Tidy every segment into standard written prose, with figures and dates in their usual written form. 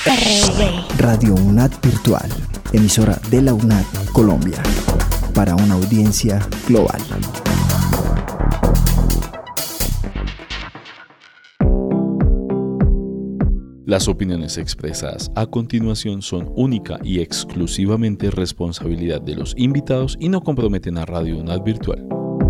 Radio UNAD Virtual, emisora de la UNAD Colombia, para una audiencia global. Las opiniones expresadas a continuación son única y exclusivamente responsabilidad de los invitados y no comprometen a Radio UNAD Virtual.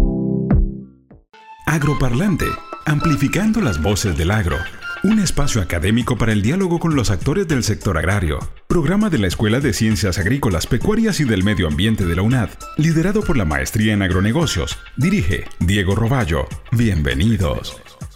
Agroparlante, amplificando las voces del agro. Un espacio académico para el diálogo con los actores del sector agrario. Programa de la Escuela de Ciencias Agrícolas, Pecuarias y del Medio Ambiente de la UNAD, liderado por la Maestría en Agronegocios. Dirige Diego Roballo. Bienvenidos.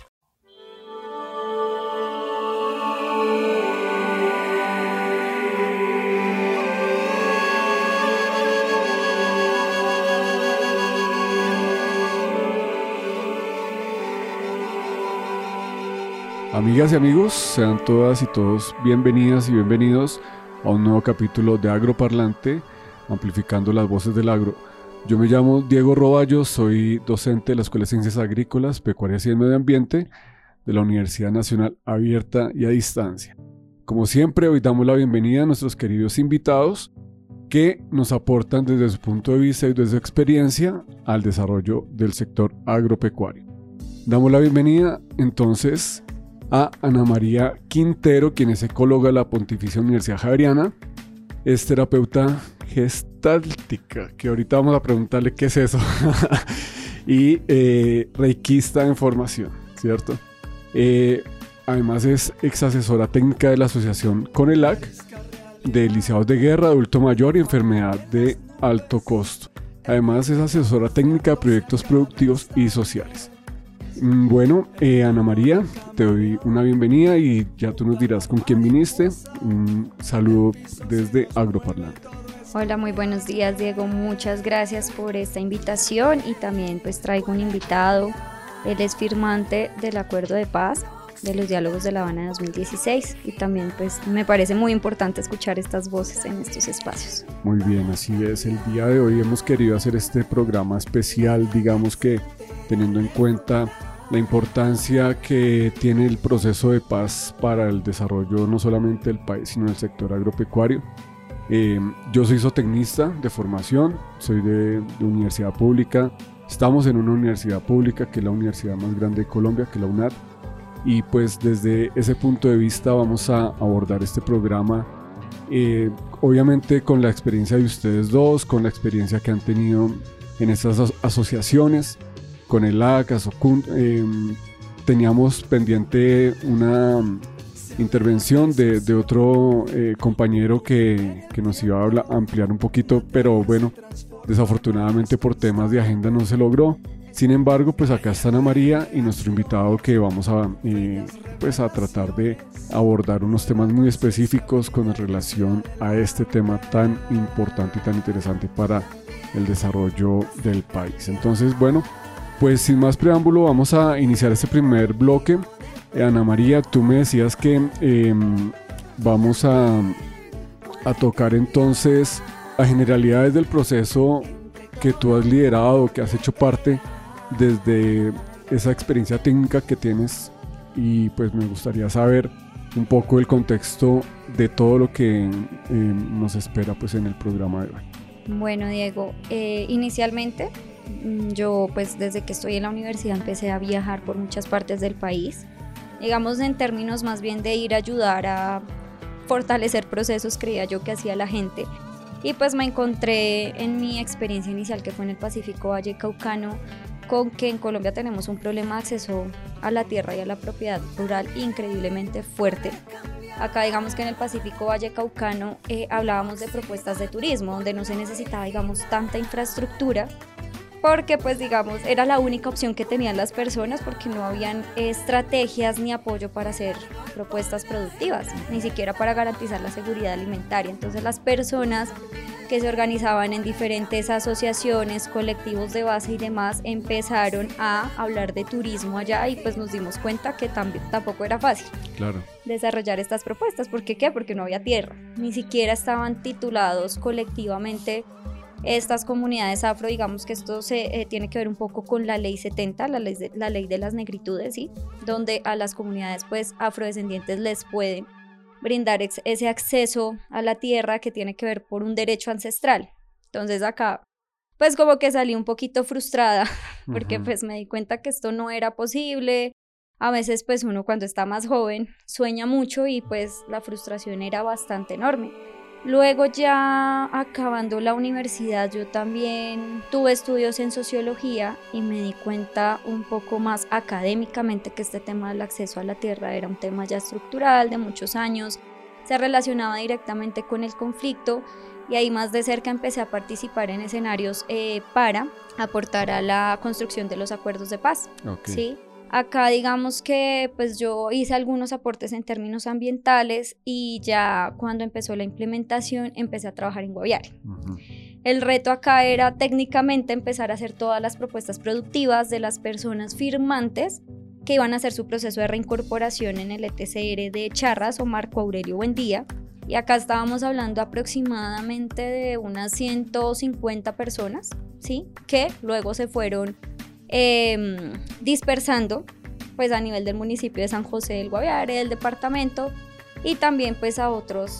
Amigas y amigos, sean todas y todos bienvenidas y bienvenidos a un nuevo capítulo de Agroparlante, amplificando las voces del agro. Yo me llamo Diego Roballo, soy docente de la Escuela de Ciencias Agrícolas, Pecuarias y del Medio Ambiente de la Universidad Nacional Abierta y a Distancia. Como siempre, hoy damos la bienvenida a nuestros queridos invitados que nos aportan desde su punto de vista y desde su experiencia al desarrollo del sector agropecuario. Damos la bienvenida entonces a Ana María Quintero, quien es ecóloga de la Pontificia Universidad Javeriana, es terapeuta gestáltica, que ahorita vamos a preguntarle qué es eso, y reikista en formación, ¿cierto? Además es ex asesora técnica de la asociación CONELAC, de lisiados de guerra, adulto mayor y enfermedad de alto costo. Además es asesora técnica de proyectos productivos y sociales. Bueno, Ana María, te doy una bienvenida y ya tú nos dirás con quién viniste. Un saludo desde Agroparlante. Hola, muy buenos días, Diego. Muchas gracias por esta invitación y también pues traigo un invitado. Él es firmante del Acuerdo de Paz de los Diálogos de La Habana de 2016 y también pues me parece muy importante escuchar estas voces en estos espacios. Muy bien, así es. El día de hoy hemos querido hacer este programa especial, digamos que teniendo en cuenta la importancia que tiene el proceso de paz para el desarrollo no solamente del país, sino del sector agropecuario. Yo soy zootecnista de formación, soy de universidad pública. Estamos en una universidad pública que es la universidad más grande de Colombia, que es la UNAD. Y pues desde ese punto de vista vamos a abordar este programa, obviamente con la experiencia de ustedes dos, con la experiencia que han tenido en estas asociaciones, con el ACAS, teníamos pendiente una intervención de otro compañero que nos iba a ampliar un poquito, pero bueno, desafortunadamente por temas de agenda no se logró. Sin embargo, pues acá está Ana María y nuestro invitado que vamos a tratar de abordar unos temas muy específicos con relación a este tema tan importante y tan interesante para el desarrollo del país. Entonces, bueno, pues sin más preámbulo vamos a iniciar este primer bloque. Ana María, tú me decías que vamos a tocar entonces las generalidades del proceso que tú has liderado, que has hecho parte desde esa experiencia técnica que tienes, y pues me gustaría saber un poco el contexto de todo lo que nos espera pues en el programa de hoy. Bueno, Diego, inicialmente yo pues desde que estoy en la universidad empecé a viajar por muchas partes del país, digamos en términos más bien de ir a ayudar a fortalecer procesos, creía yo que hacía la gente, y pues me encontré en mi experiencia inicial, que fue en el Pacífico Valle Caucano, con que en Colombia tenemos un problema de acceso a la tierra y a la propiedad rural increíblemente fuerte. Acá digamos que en el Pacífico Valle Caucano hablábamos de propuestas de turismo, donde no se necesitaba digamos tanta infraestructura, porque pues digamos era la única opción que tenían las personas, porque no habían estrategias ni apoyo para hacer propuestas productivas, ni siquiera para garantizar la seguridad alimentaria. Entonces las personas que se organizaban en diferentes asociaciones, colectivos de base y demás, empezaron a hablar de turismo allá, y pues nos dimos cuenta que tampoco era fácil desarrollar estas propuestas. ¿Por qué? Porque no había tierra, ni siquiera estaban titulados colectivamente estas comunidades afro. Digamos que esto tiene que ver un poco con la ley 70, la ley de las negritudes, ¿sí? Donde a las comunidades pues afrodescendientes les pueden brindar ese acceso a la tierra que tiene que ver por un derecho ancestral. Entonces acá pues como que salí un poquito frustrada porque pues me di cuenta que esto no era posible. A veces pues uno cuando está más joven sueña mucho y pues la frustración era bastante enorme. Luego ya acabando la universidad yo también tuve estudios en sociología y me di cuenta un poco más académicamente que este tema del acceso a la tierra era un tema ya estructural de muchos años, se relacionaba directamente con el conflicto y ahí más de cerca empecé a participar en escenarios para aportar a la construcción de los acuerdos de paz. Okay. ¿Sí? Acá digamos que pues yo hice algunos aportes en términos ambientales y ya cuando empezó la implementación empecé a trabajar en Guaviare. El reto acá era técnicamente empezar a hacer todas las propuestas productivas de las personas firmantes que iban a hacer su proceso de reincorporación en el ETCR de Charras o Marco Aurelio Buendía. Y acá estábamos hablando aproximadamente de unas 150 personas, ¿sí? Que luego se fueron dispersando pues a nivel del municipio de San José del Guaviare, del departamento y también pues a otros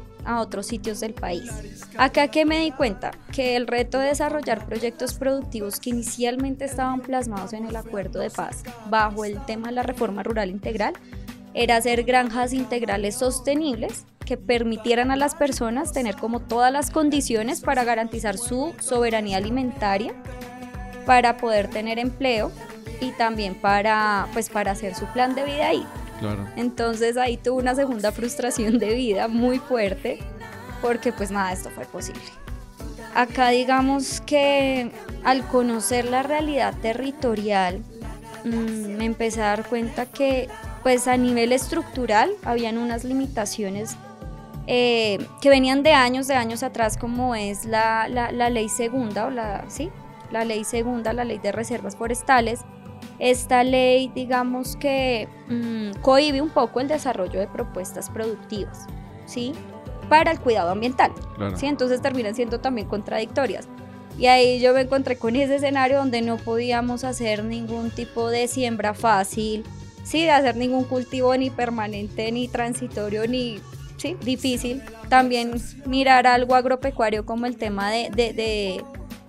sitios del país. Acá que me di cuenta que el reto de desarrollar proyectos productivos que inicialmente estaban plasmados en el acuerdo de paz bajo el tema de la reforma rural integral era hacer granjas integrales sostenibles que permitieran a las personas tener como todas las condiciones para garantizar su soberanía alimentaria, para poder tener empleo y también para hacer su plan de vida ahí. Claro. Entonces ahí tuve una segunda frustración de vida muy fuerte porque pues nada de esto fue posible. Acá digamos que al conocer la realidad territorial me empecé a dar cuenta que pues a nivel estructural habían unas limitaciones que venían de años atrás, como es la ley segunda o la ley segunda, la ley de reservas forestales. Esta ley, digamos que cohíbe un poco el desarrollo de propuestas productivas, ¿sí? Para el cuidado ambiental, Claro. ¿sí? Entonces terminan siendo también contradictorias. Y ahí yo me encontré con ese escenario donde no podíamos hacer ningún tipo de siembra fácil, ¿sí? De hacer ningún cultivo ni permanente, ni transitorio, ni ¿sí? Difícil. También mirar algo agropecuario como el tema de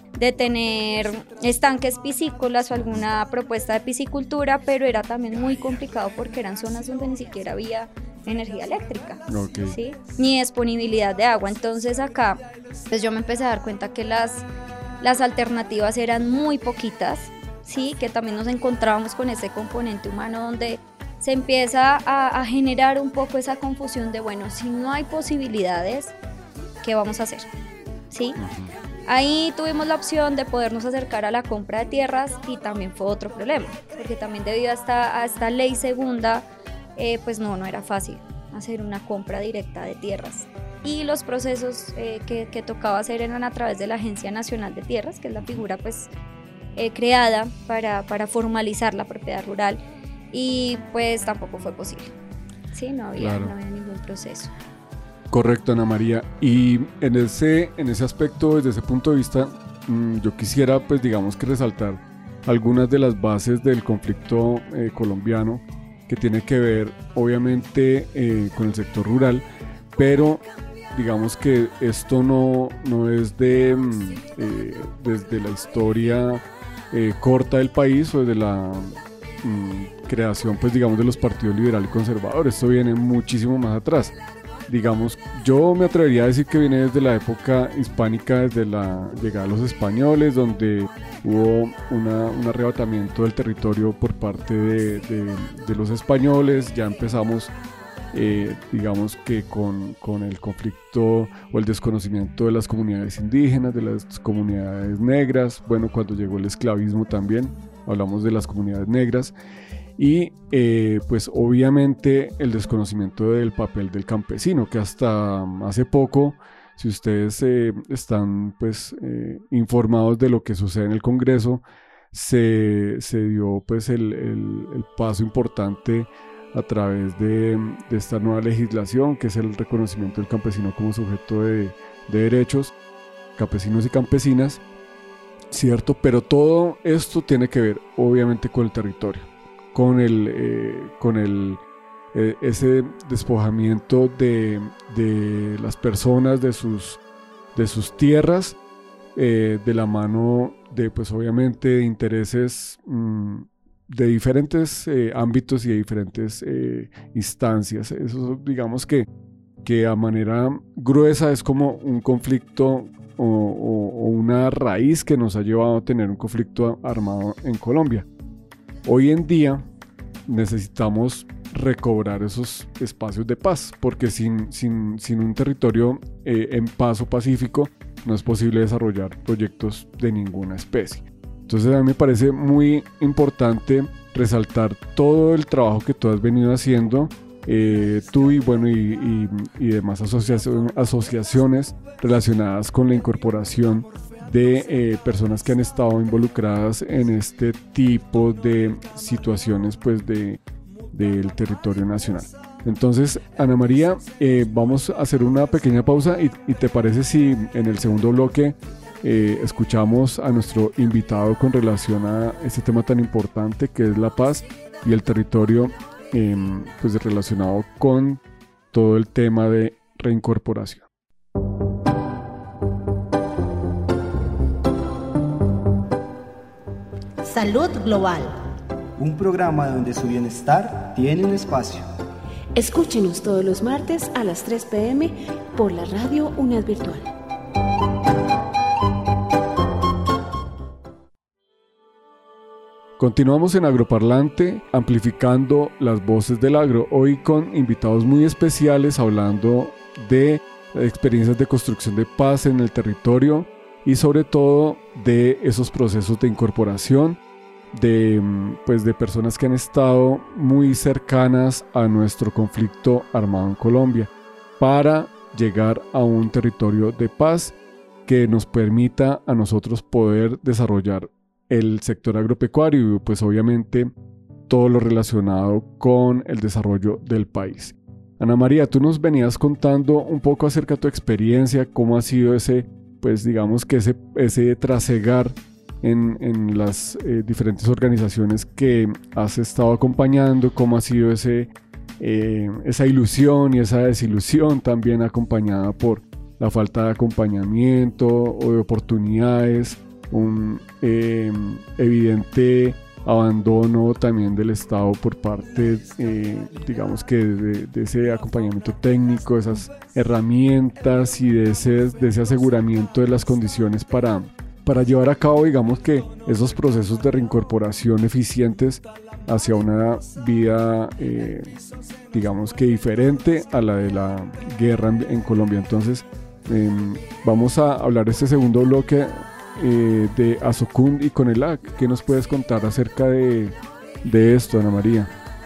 tener estanques piscícolas o alguna propuesta de piscicultura, pero era también muy complicado porque eran zonas donde ni siquiera había energía eléctrica, Okay. ¿sí? Ni disponibilidad de agua. Entonces acá pues yo me empecé a dar cuenta que las alternativas eran muy poquitas, ¿sí? Que también nos encontrábamos con ese componente humano donde se empieza a generar un poco esa confusión de, bueno, si no hay posibilidades, ¿qué vamos a hacer? ¿Sí? Ahí tuvimos la opción de podernos acercar a la compra de tierras y también fue otro problema, porque también debido a esta ley segunda, pues no era fácil hacer una compra directa de tierras. Y los procesos que tocaba hacer eran a través de la Agencia Nacional de Tierras, que es la figura pues creada para formalizar la propiedad rural. Y pues tampoco fue posible, ¿sí? No había ningún proceso. Correcto, Ana María. Y en ese aspecto, desde ese punto de vista, yo quisiera, pues digamos que resaltar algunas de las bases del conflicto colombiano que tiene que ver, obviamente, con el sector rural, pero digamos que esto no es desde la historia corta del país o desde la creación, pues digamos, de los partidos liberal y conservador. Esto viene muchísimo más atrás. Digamos, yo me atrevería a decir que viene desde la época hispánica, desde la llegada de los españoles, donde hubo un arrebatamiento del territorio por parte de los españoles. Ya empezamos, digamos que con el conflicto o el desconocimiento de las comunidades indígenas, de las comunidades negras. Bueno, cuando llegó el esclavismo también hablamos de las comunidades negras. Y pues obviamente el desconocimiento del papel del campesino, que hasta hace poco, si ustedes están pues informados de lo que sucede en el Congreso, se dio pues el paso importante a través de esta nueva legislación, que es el reconocimiento del campesino como sujeto de derechos, campesinos y campesinas, ¿cierto? Pero todo esto tiene que ver obviamente con el territorio, con el ese despojamiento de las personas de sus tierras, de la mano de, pues obviamente, intereses de diferentes ámbitos y de diferentes instancias. Eso, digamos que a manera gruesa es como un conflicto o una raíz que nos ha llevado a tener un conflicto armado en Colombia. Hoy en día necesitamos recobrar esos espacios de paz, porque sin un territorio en paz o pacífico no es posible desarrollar proyectos de ninguna especie. Entonces a mí me parece muy importante resaltar todo el trabajo que tú has venido haciendo, tú y demás asociaciones relacionadas con la incorporación de personas que han estado involucradas en este tipo de situaciones, pues del territorio nacional. Entonces, Ana María, vamos a hacer una pequeña pausa y ¿te parece si en el segundo bloque escuchamos a nuestro invitado con relación a este tema tan importante que es la paz y el territorio, pues relacionado con todo el tema de reincorporación? Salud Global. Un programa donde su bienestar tiene un espacio. Escúchenos todos los martes a las 3 p.m. por la radio UNAD Virtual. Continuamos en Agroparlante, amplificando las voces del agro, hoy con invitados muy especiales hablando de experiencias de construcción de paz en el territorio y sobre todo de esos procesos de incorporación de personas que han estado muy cercanas a nuestro conflicto armado en Colombia para llegar a un territorio de paz que nos permita a nosotros poder desarrollar el sector agropecuario y pues obviamente todo lo relacionado con el desarrollo del país. Ana María, tú nos venías contando un poco acerca de tu experiencia, cómo ha sido ese trasegar en las diferentes organizaciones que has estado acompañando, cómo ha sido esa ilusión y esa desilusión también acompañada por la falta de acompañamiento o de oportunidades, un evidente abandono también del Estado por parte, digamos que de ese acompañamiento técnico, esas herramientas y de ese aseguramiento de las condiciones para llevar a cabo, digamos que esos procesos de reincorporación eficientes hacia una vida, digamos que diferente a la de la guerra en Colombia. Entonces, vamos a hablar de este segundo bloque de Asocund y Conelac. ¿Qué nos puedes contar acerca de esto, Ana María?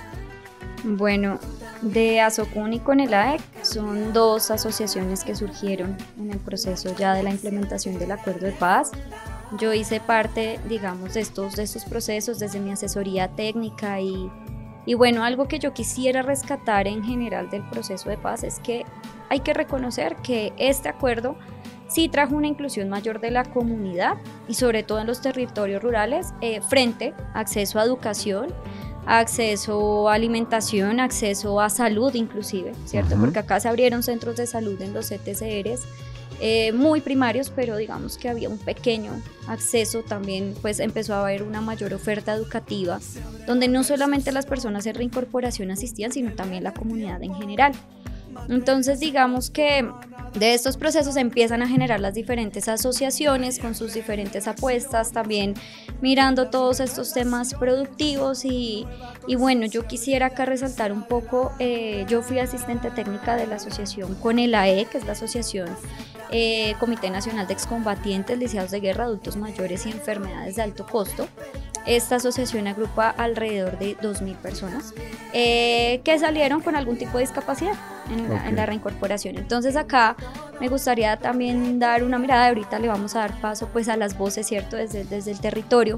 Bueno, de Asocund y Conelac son dos asociaciones que surgieron en el proceso ya de la implementación del acuerdo de paz. Yo hice parte, digamos, de estos procesos desde mi asesoría técnica y bueno, algo que yo quisiera rescatar en general del proceso de paz es que hay que reconocer que este acuerdo sí trajo una inclusión mayor de la comunidad y sobre todo en los territorios rurales frente a acceso a educación, acceso a alimentación, acceso a salud inclusive, ¿cierto? Porque acá se abrieron centros de salud en los CTCRs muy primarios, pero digamos que había un pequeño acceso también, pues empezó a haber una mayor oferta educativa, donde no solamente las personas en reincorporación asistían, sino también la comunidad en general. Entonces digamos que de estos procesos empiezan a generar las diferentes asociaciones con sus diferentes apuestas, también mirando todos estos temas productivos y bueno, yo quisiera acá resaltar un poco, yo fui asistente técnica de la asociación CONELAE, que es la asociación Comité Nacional de Excombatientes, Lisiados de Guerra, Adultos Mayores y Enfermedades de Alto Costo. Esta asociación agrupa alrededor de 2.000 personas que salieron con algún tipo de discapacidad en la reincorporación. Entonces acá me gustaría también dar una mirada, ahorita le vamos a dar paso pues a las voces, ¿cierto? Desde el territorio.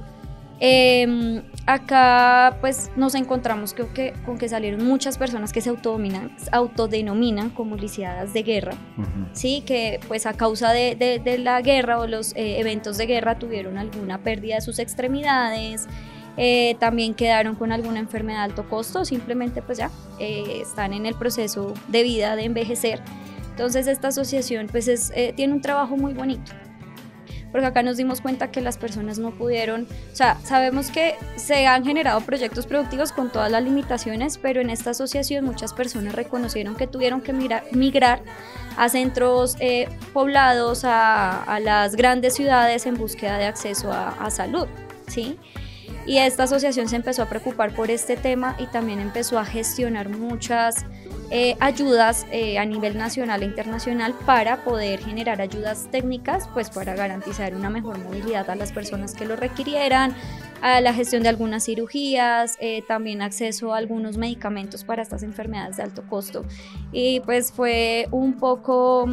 Acá pues nos encontramos con que salieron muchas personas que se autodenominan como lisiadas de guerra, ¿sí? Que pues a causa de la guerra o los eventos de guerra tuvieron alguna pérdida de sus extremidades, también quedaron con alguna enfermedad de alto costo, simplemente pues ya están en el proceso de vida, de envejecer. Entonces esta asociación pues tiene un trabajo muy bonito, porque acá nos dimos cuenta que las personas no pudieron, o sea, sabemos que se han generado proyectos productivos con todas las limitaciones, pero en esta asociación muchas personas reconocieron que tuvieron que migrar a centros poblados, a las grandes ciudades en búsqueda de acceso a salud, ¿sí? Y esta asociación se empezó a preocupar por este tema y también empezó a gestionar muchas ayudas a nivel nacional e internacional para poder generar ayudas técnicas, pues para garantizar una mejor movilidad a las personas que lo requirieran, a la gestión de algunas cirugías, también acceso a algunos medicamentos para estas enfermedades de alto costo. Y pues fue un poco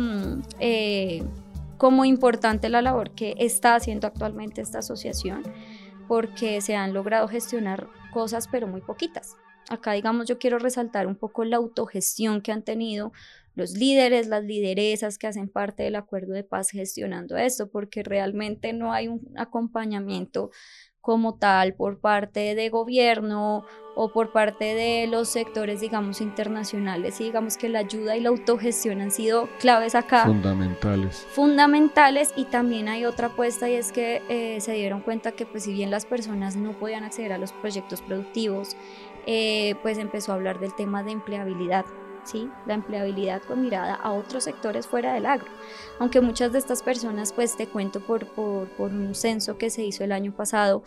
como importante la labor que está haciendo actualmente esta asociación, porque se han logrado gestionar cosas pero muy poquitas. Acá, digamos, yo quiero resaltar un poco la autogestión que han tenido los líderes, las lideresas que hacen parte del acuerdo de paz gestionando esto, porque realmente no hay un acompañamiento como tal por parte de gobierno o por parte de los sectores, digamos, internacionales, y digamos que la ayuda y la autogestión han sido claves acá. Fundamentales, y también hay otra apuesta, y es que se dieron cuenta que pues si bien las personas no podían acceder a los proyectos productivos, pues empezó a hablar del tema de empleabilidad, ¿sí? La empleabilidad con mirada a otros sectores fuera del agro, aunque muchas de estas personas, pues te cuento por un censo que se hizo el año pasado,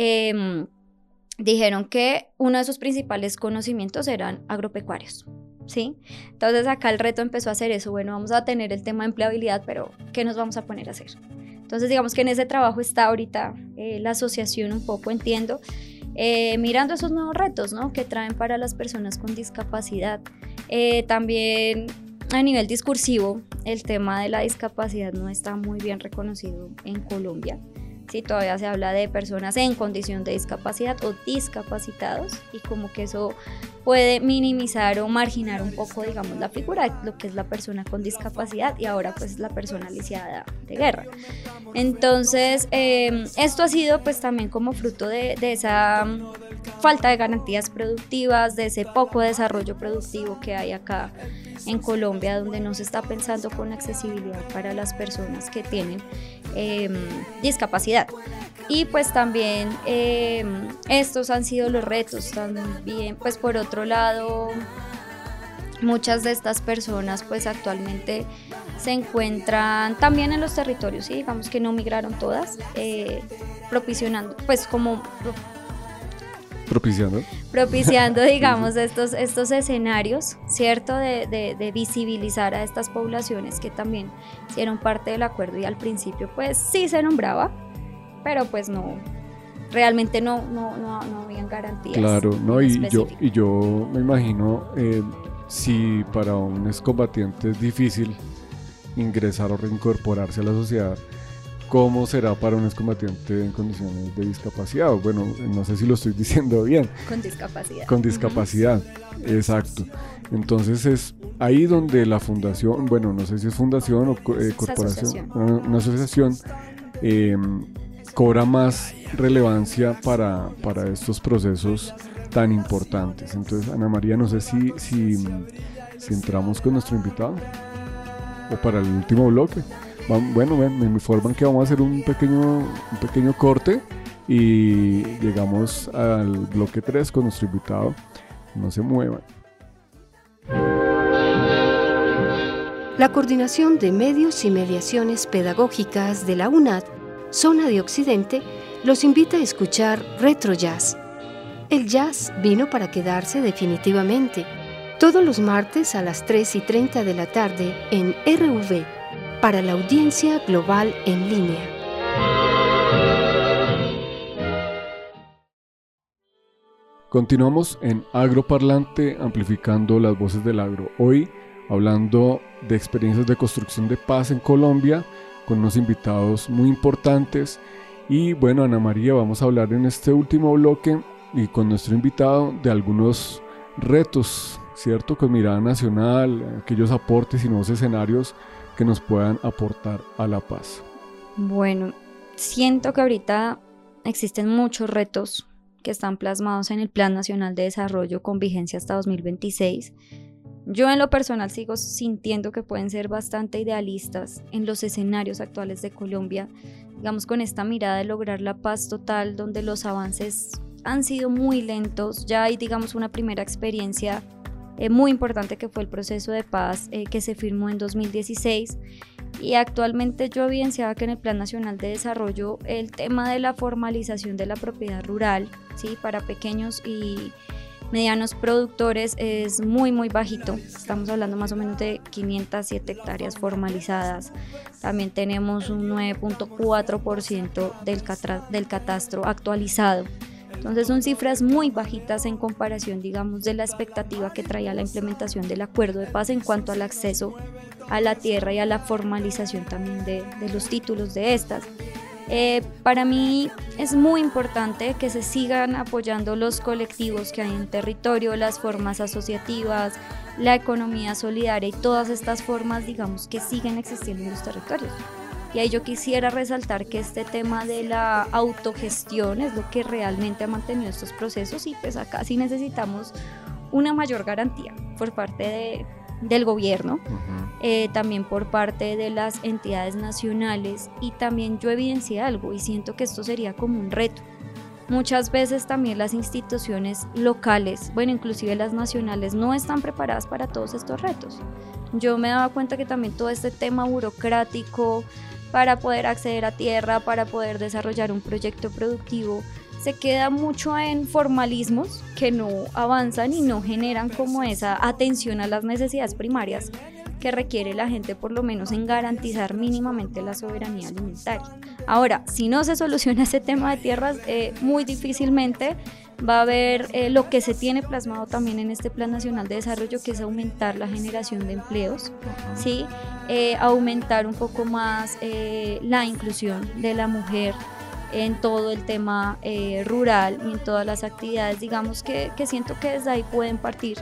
dijeron que uno de sus principales conocimientos eran agropecuarios, ¿sí? Entonces acá el reto empezó a hacer eso, bueno, vamos a tener el tema de empleabilidad, pero ¿qué nos vamos a poner a hacer? Entonces digamos que en ese trabajo está ahorita la asociación un poco, entiendo, mirando esos nuevos retos, ¿no?, que traen para las personas con discapacidad. También a nivel discursivo, el tema de la discapacidad no está muy bien reconocido en Colombia. Sí, todavía se habla de personas en condición de discapacidad o discapacitados, y como que eso puede minimizar o marginar un poco, digamos, la figura de lo que es la persona con discapacidad y ahora pues la persona lisiada de guerra. Entonces esto ha sido pues también como fruto de esa falta de garantías productivas, de ese poco desarrollo productivo que hay acá en Colombia, donde no se está pensando con accesibilidad para las personas que tienen discapacidad. Y pues también estos han sido los retos. También pues por otro lado, muchas de estas personas pues actualmente se encuentran también en los territorios, ¿sí? Digamos que no migraron todas, propiciando pues como propiciando digamos estos escenarios, ¿cierto? De visibilizar a estas poblaciones que también hicieron parte del acuerdo, y al principio pues sí se nombraba, pero pues no, realmente no habían garantías. Claro, no, y yo me imagino, si para un excombatiente es difícil ingresar o reincorporarse a la sociedad, ¿cómo será para un excombatiente en condiciones de discapacidad? Bueno, no sé si lo estoy diciendo bien. Con discapacidad, exacto. Entonces es ahí donde la fundación, bueno, no sé si es fundación o corporación, una asociación, cobra más relevancia para estos procesos tan importantes. Entonces, Ana María, no sé si entramos con nuestro invitado o para el último bloque. Bueno, me informan que vamos a hacer un pequeño corte y llegamos al bloque 3 con nuestro invitado. No se muevan. La Coordinación de Medios y Mediaciones Pedagógicas de la UNAD, Zona de Occidente, los invita a escuchar Retro Jazz. El jazz vino para quedarse definitivamente. Todos los martes a las 3:30 de la tarde en RV, para la audiencia global en línea. Continuamos en Agroparlante, amplificando las voces del agro. Hoy hablando de experiencias de construcción de paz en Colombia, con unos invitados muy importantes. Y bueno, Ana María, vamos a hablar en este último bloque y con nuestro invitado de algunos retos, ¿cierto? Con mirada nacional, aquellos aportes y nuevos escenarios que nos puedan aportar a la paz. Bueno, siento que ahorita existen muchos retos que están plasmados en el Plan Nacional de Desarrollo con vigencia hasta 2026. Yo en lo personal sigo sintiendo que pueden ser bastante idealistas en los escenarios actuales de Colombia, digamos con esta mirada de lograr la paz total, donde los avances han sido muy lentos. Ya hay, digamos, una primera experiencia muy importante que fue el proceso de paz que se firmó en 2016, y actualmente yo evidenciaba que en el Plan Nacional de Desarrollo el tema de la formalización de la propiedad rural, ¿sí?, para pequeños y medianos productores es muy bajito. Estamos hablando más o menos de 507 hectáreas formalizadas. También tenemos un 9.4% del catastro actualizado. Entonces son cifras muy bajitas en comparación, digamos, de la expectativa que traía la implementación del acuerdo de paz en cuanto al acceso a la tierra y a la formalización también de los títulos de estas. Para mí es muy importante que se sigan apoyando los colectivos que hay en territorio, las formas asociativas, la economía solidaria y todas estas formas, digamos, que siguen existiendo en los territorios. Y ahí yo quisiera resaltar que este tema de la autogestión es lo que realmente ha mantenido estos procesos, y pues acá sí necesitamos una mayor garantía por parte del gobierno, también por parte de las entidades nacionales. Y también yo evidencié algo y siento que esto sería como un reto. Muchas veces también las instituciones locales, bueno, inclusive las nacionales, no están preparadas para todos estos retos. Yo me daba cuenta que también todo este tema burocrático para poder acceder a tierra, para poder desarrollar un proyecto productivo, se queda mucho en formalismos que no avanzan y no generan como esa atención a las necesidades primarias que requiere la gente, por lo menos en garantizar mínimamente la soberanía alimentaria. Ahora, si no se soluciona ese tema de tierras, muy difícilmente va a haber lo que se tiene plasmado también en este Plan Nacional de Desarrollo, que es aumentar la generación de empleos, ¿sí? Aumentar un poco más la inclusión de la mujer en todo el tema rural y en todas las actividades, digamos que siento que desde ahí pueden partir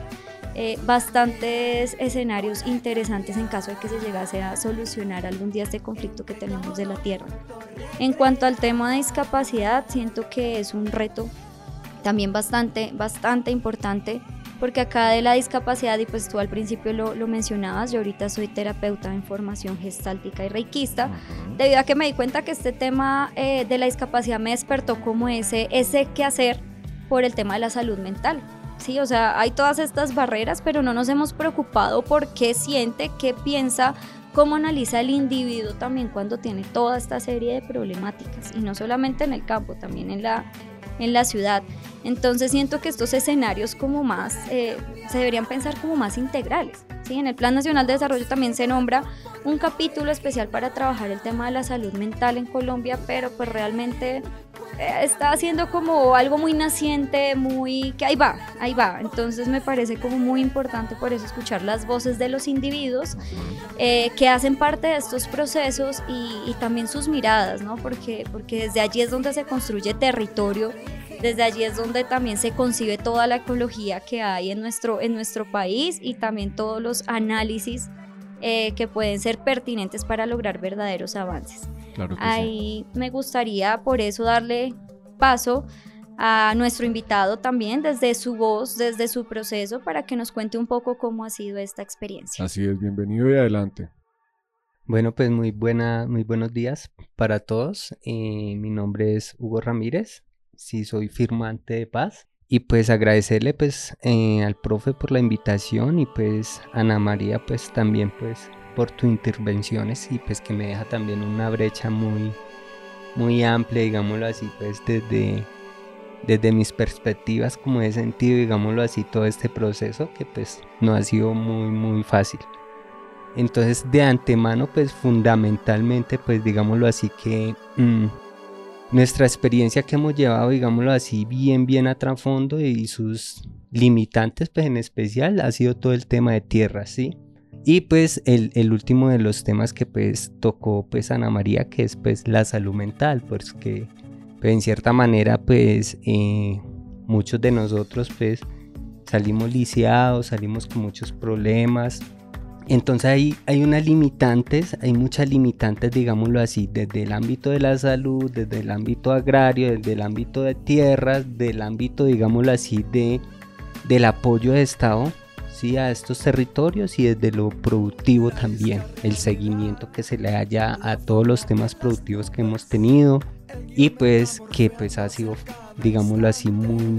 bastantes escenarios interesantes en caso de que se llegase a solucionar algún día este conflicto que tenemos de la tierra. En cuanto al tema de discapacidad, siento que es un reto también bastante importante, porque acá de la discapacidad, y pues tú al principio lo mencionabas, yo ahorita soy terapeuta en formación gestáltica y reikista, debido a que me di cuenta que este tema de la discapacidad me despertó como ese quehacer por el tema de la salud mental. Sí, o sea, hay todas estas barreras, pero no nos hemos preocupado por qué siente, qué piensa, cómo analiza el individuo también cuando tiene toda esta serie de problemáticas, y no solamente en el campo, también en la ciudad. Entonces siento que estos escenarios como más se deberían pensar como más integrales, ¿sí? En el Plan Nacional de Desarrollo también se nombra un capítulo especial para trabajar el tema de la salud mental en Colombia, pero pues realmente está haciendo como algo muy naciente, muy que ahí va. Entonces me parece como muy importante por eso escuchar las voces de los individuos que hacen parte de estos procesos y también sus miradas, ¿no? Porque desde allí es donde se construye territorio, desde allí es donde también se concibe toda la ecología que hay en nuestro país, y también todos los análisis que pueden ser pertinentes para lograr verdaderos avances. Claro que ahí sí. Me gustaría por eso darle paso a nuestro invitado también, desde su voz, desde su proceso, para que nos cuente un poco cómo ha sido esta experiencia. Así es, bienvenido y adelante. Bueno, pues muy buenos días para todos. Mi nombre es Hugo Ramírez, sí soy firmante de paz, y pues agradecerle pues al profe por la invitación, y pues Ana María pues también pues por tus intervenciones, y pues que me deja también una brecha muy amplia, digámoslo así, pues desde mis perspectivas, como he sentido, digámoslo así, todo este proceso que pues no ha sido muy fácil. Entonces de antemano pues fundamentalmente pues digámoslo así que nuestra experiencia que hemos llevado, digámoslo así, bien a trasfondo, y sus limitantes pues en especial ha sido todo el tema de tierras, ¿sí? Y pues el último de los temas que pues tocó pues Ana María, que es pues la salud mental, pues que pues, en cierta manera pues muchos de nosotros pues salimos lisiados, salimos con muchos problemas, Entonces hay unas limitantes, hay muchas limitantes, digámoslo así, desde el ámbito de la salud, desde el ámbito agrario, desde el ámbito de tierras, del ámbito, digámoslo así, del apoyo de Estado, ¿sí?, a estos territorios, y desde lo productivo también, el seguimiento que se le haya a todos los temas productivos que hemos tenido, y pues que pues ha sido, digámoslo así,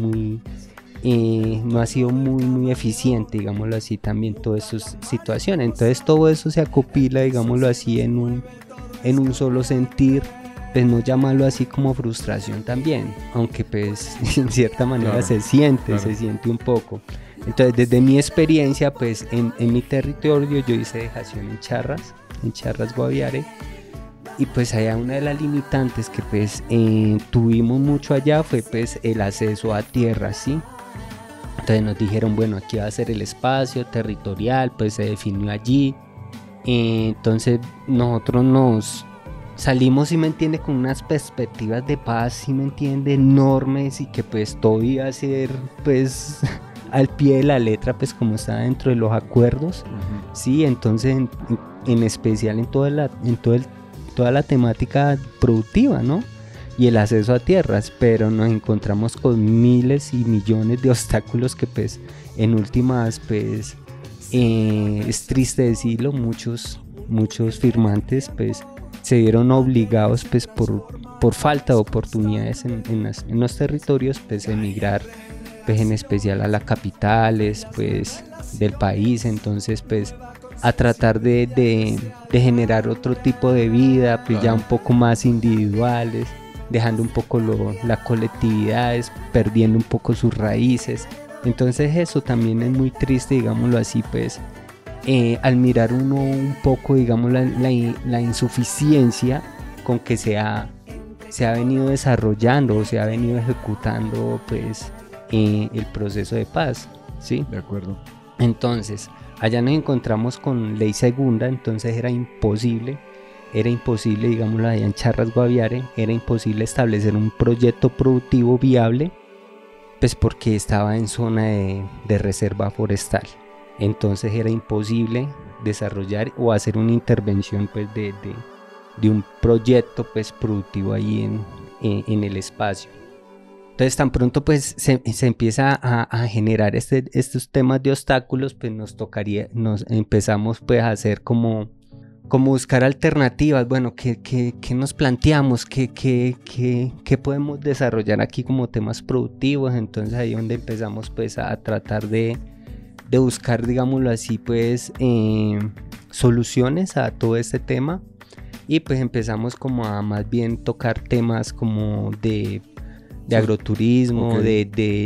no ha sido muy eficiente, digámoslo así, también todas esas situaciones. Entonces todo eso se acopila, digámoslo así, en un solo sentir, pues no llamarlo así como frustración también, aunque pues en cierta manera claro, se siente un poco. Entonces desde mi experiencia, pues en mi territorio yo hice dejación en Charras Guaviare, y pues allá una de las limitantes que pues tuvimos mucho allá fue pues el acceso a tierra, ¿sí? Entonces nos dijeron, bueno, aquí va a ser el espacio territorial, pues se definió allí. Entonces nosotros nos salimos, ¿sí me entiende?, con unas perspectivas de paz, ¿sí me entiende?, enormes, y que pues todo iba a ser pues al pie de la letra, pues como está dentro de los acuerdos, sí. Entonces en especial en toda la temática productiva, ¿no?, y el acceso a tierras, pero nos encontramos con miles y millones de obstáculos que pues en últimas pues es triste decirlo, muchos firmantes pues se vieron obligados pues por falta de oportunidades en los territorios pues a emigrar, pues en especial a las capitales pues del país. Entonces pues a tratar de generar otro tipo de vida pues ya un poco más individuales, dejando un poco las colectividades, perdiendo un poco sus raíces. Entonces eso también es muy triste, digámoslo así, pues al mirar uno un poco, digamos, la insuficiencia con que se ha venido desarrollando o se ha venido ejecutando pues el proceso de paz, ¿sí? De acuerdo. Entonces allá nos encontramos con ley segunda, entonces era imposible, digámoslo, allá en Charras Guaviare, era imposible establecer un proyecto productivo viable, pues porque estaba en zona de reserva forestal. Entonces era imposible desarrollar o hacer una intervención pues de un proyecto pues productivo ahí en el espacio. Entonces tan pronto pues se empieza a generar estos temas de obstáculos, pues nos empezamos pues a hacer como buscar alternativas. Bueno, ¿qué nos planteamos? ¿Qué podemos desarrollar aquí como temas productivos? Entonces ahí donde empezamos pues a tratar de buscar, digámoslo así, pues soluciones a todo este tema, y pues empezamos como a más bien tocar temas como de agroturismo, okay,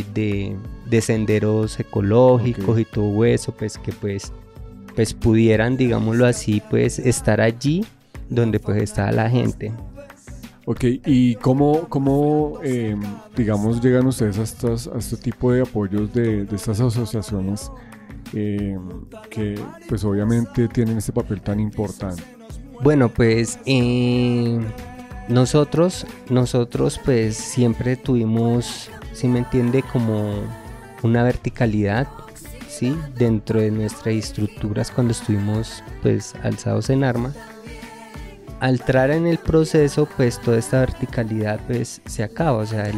de senderos ecológicos, okay, y todo eso, pues que pues pudieran, digámoslo así, pues estar allí donde pues está la gente. Ok, ¿y cómo digamos, llegan ustedes a este tipo de apoyos de estas asociaciones que pues obviamente tienen este papel tan importante? Bueno, pues nosotros pues siempre tuvimos, ¿sí me entiende?, como una verticalidad, ¿sí?, dentro de nuestras estructuras cuando estuvimos pues alzados en arma. Al entrar en el proceso, pues toda esta verticalidad pues se acaba, o sea,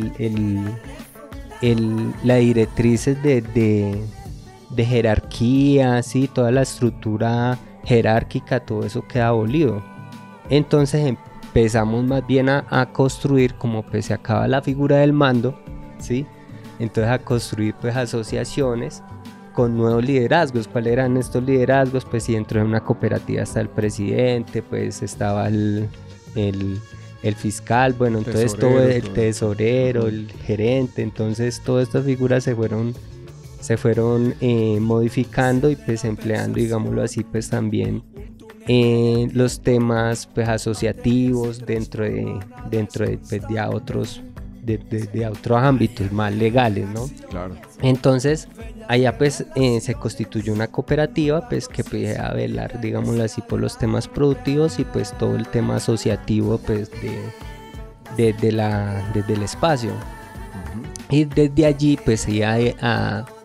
la directriz de jerarquía, ¿sí?, toda la estructura jerárquica, todo eso queda abolido. Entonces empezamos más bien a construir, como pues se acaba la figura del mando, ¿sí?, entonces a construir pues asociaciones con nuevos liderazgos. ¿Cuáles eran estos liderazgos? Pues si dentro de una cooperativa está el presidente, pues estaba el fiscal, bueno, entonces todo el tesorero, el gerente. Entonces todas estas figuras se fueron modificando y pues empleando, digámoslo así, pues también los temas pues asociativos dentro de pues, de otros ámbitos más legales, ¿no? Claro. Entonces allá pues se constituyó una cooperativa pues que podía velar, digámoslo así, por los temas productivos y pues todo el tema asociativo pues desde el espacio. Uh-huh. Y desde allí pues iba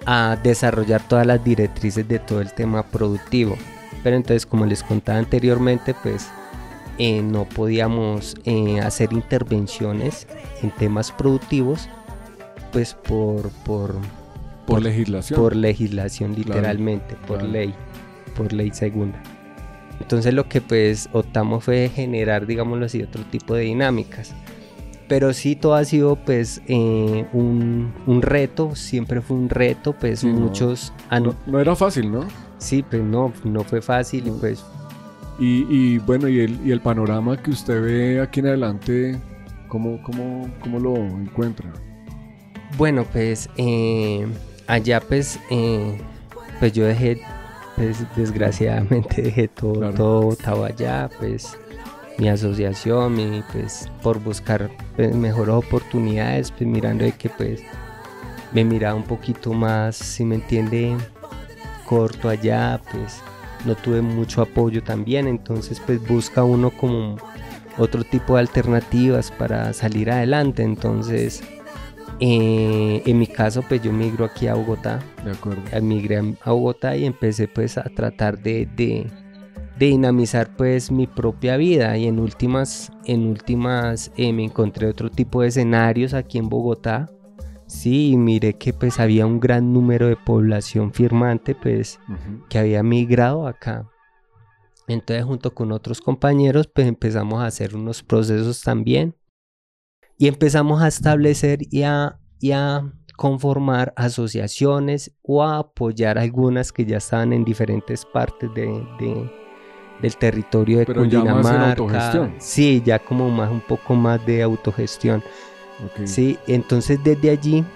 a desarrollar todas las directrices de todo el tema productivo. Pero entonces, como les contaba anteriormente, pues no podíamos hacer intervenciones en temas productivos, pues por legislación. Por legislación, literalmente, claro. por ley segunda. Entonces lo que pues optamos fue generar, digámoslo así, otro tipo de dinámicas. Pero sí, todo ha sido pues un reto, siempre fue un reto, pues sí, muchos... No era fácil, ¿no? Sí, pues no fue fácil, no. Pues... Y bueno, y el panorama que usted ve aquí en adelante, ¿cómo lo encuentra? Bueno, pues allá pues yo dejé, pues desgraciadamente dejé todo, claro, todo botado allá, pues mi asociación, pues por buscar pues, mejores oportunidades, pues mirando de que pues me miraba un poquito más, si me entiende, corto allá, pues no tuve mucho apoyo también, entonces pues busca uno como otro tipo de alternativas para salir adelante. Entonces en mi caso pues yo migro aquí a Bogotá. De acuerdo. Migré a Bogotá y empecé pues a tratar de dinamizar pues mi propia vida, y en últimas me encontré otro tipo de escenarios aquí en Bogotá. Sí, y miré que pues había un gran número de población firmante pues que había migrado acá. Entonces junto con otros compañeros pues empezamos a hacer unos procesos también y empezamos a establecer y a conformar asociaciones o a apoyar algunas que ya estaban en diferentes partes del territorio de Cundinamarca. Pero ya más en autogestión. Sí, ya como un poco más de autogestión. Okay. Sí, entonces desde allí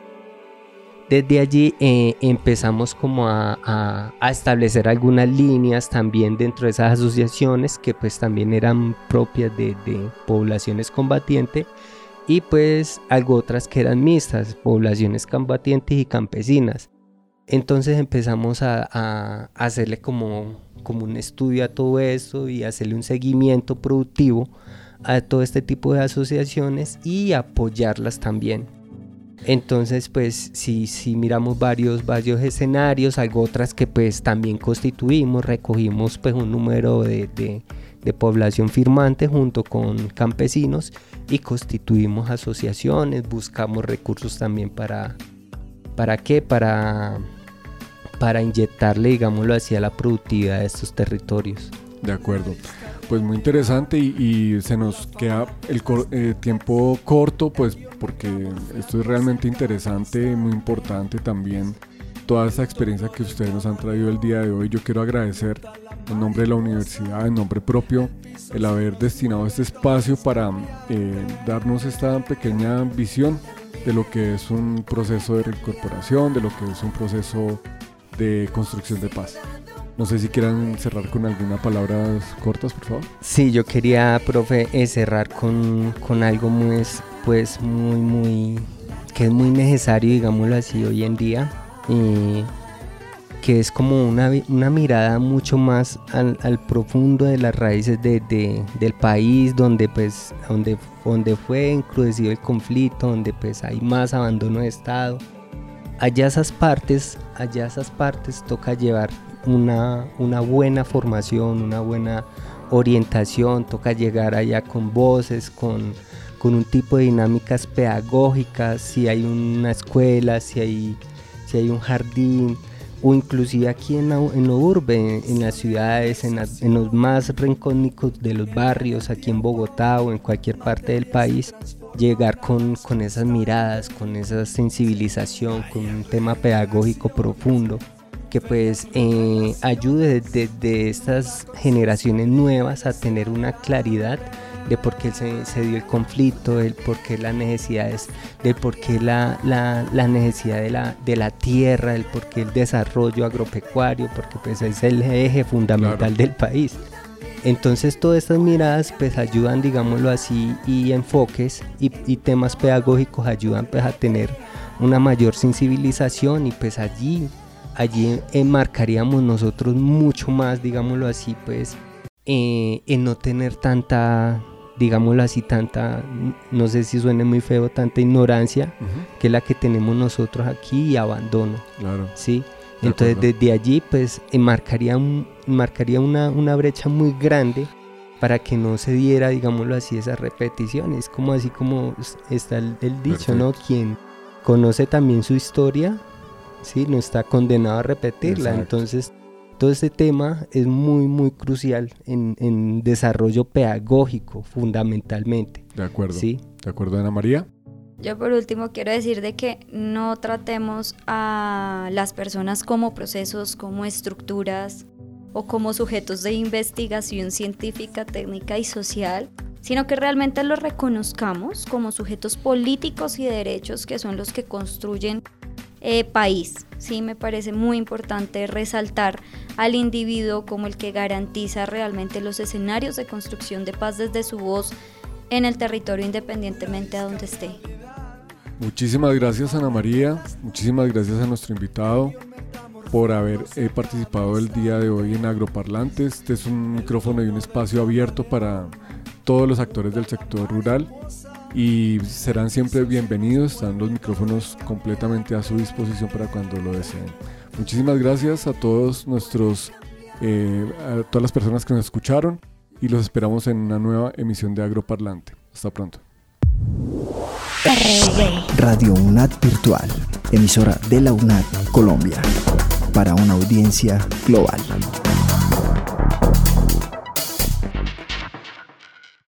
empezamos como a establecer algunas líneas también dentro de esas asociaciones que pues también eran propias de poblaciones combatientes, y pues algo otras que eran mixtas, poblaciones combatientes y campesinas. Entonces empezamos a hacerle como un estudio a todo esto y hacerle un seguimiento productivo a todo este tipo de asociaciones y apoyarlas también. Entonces pues sí miramos varios escenarios, algo otras que pues también recogimos pues un número de población firmante junto con campesinos y constituimos asociaciones, buscamos recursos también para inyectarle, digámoslo así, a la productividad de estos territorios. De acuerdo. Pues muy interesante y se nos queda el tiempo corto, pues porque esto es realmente interesante, muy importante también, toda esta experiencia que ustedes nos han traído el día de hoy. Yo quiero agradecer en nombre de la universidad, en nombre propio, el haber destinado este espacio para darnos esta pequeña visión de lo que es un proceso de reincorporación, de lo que es un proceso de construcción de paz. No sé si quieran cerrar con algunas palabras cortas, por favor. Sí, yo quería, profe, cerrar con algo muy, que es muy necesario, digámoslo así, hoy en día, que es como una mirada mucho más al profundo de las raíces del país, donde fue encrudecido el conflicto, donde pues hay más abandono de Estado. Allá esas partes toca llevar una buena formación, una buena orientación, toca llegar allá con voces, con un tipo de dinámicas pedagógicas, si hay una escuela, si hay un jardín, o inclusive aquí en la urbe, en las ciudades, en los más recónditos de los barrios, aquí en Bogotá o en cualquier parte del país, llegar con esas miradas, con esa sensibilización, con un tema pedagógico profundo que pues ayude desde estas generaciones nuevas a tener una claridad de por qué se dio el conflicto, del por qué las necesidades, del por qué la necesidad de la tierra, del por qué el desarrollo agropecuario, porque pues es el eje fundamental, claro, del país. Entonces todas estas miradas pues ayudan, digámoslo así, y enfoques y temas pedagógicos ayudan pues a tener una mayor sensibilización, y pues allí enmarcaríamos nosotros mucho más, digámoslo así, pues en no tener tanta digámoslo así, tanta, no sé si suene muy feo, tanta ignorancia que es la que tenemos nosotros aquí y abandono. Claro. ¿Sí? Entonces desde allí pues marcaría una brecha muy grande para que no se diera, digámoslo así, esas repeticiones. Como así como está el dicho, ¿no? Quien conoce también su historia, ¿sí? No está condenado a repetirla. Exacto. Entonces todo este tema es muy muy crucial en desarrollo pedagógico fundamentalmente. De acuerdo. ¿Sí? De acuerdo, Ana María. Yo por último quiero decir de que no tratemos a las personas como procesos, como estructuras o como sujetos de investigación científica, técnica y social, sino que realmente los reconozcamos como sujetos políticos y de derechos que son los que construyen país. Sí, me parece muy importante resaltar al individuo como el que garantiza realmente los escenarios de construcción de paz desde su voz en el territorio independientemente de donde esté. Muchísimas gracias, Ana María, muchísimas gracias a nuestro invitado por haber participado el día de hoy en Agroparlantes. Este es un micrófono y un espacio abierto para todos los actores del sector rural y serán siempre bienvenidos, están los micrófonos completamente a su disposición para cuando lo deseen. Muchísimas gracias a todos a todas las personas que nos escucharon y los esperamos en una nueva emisión de Agroparlante. Hasta pronto. Radio UNAD Virtual, emisora de la UNAD Colombia, para una audiencia global.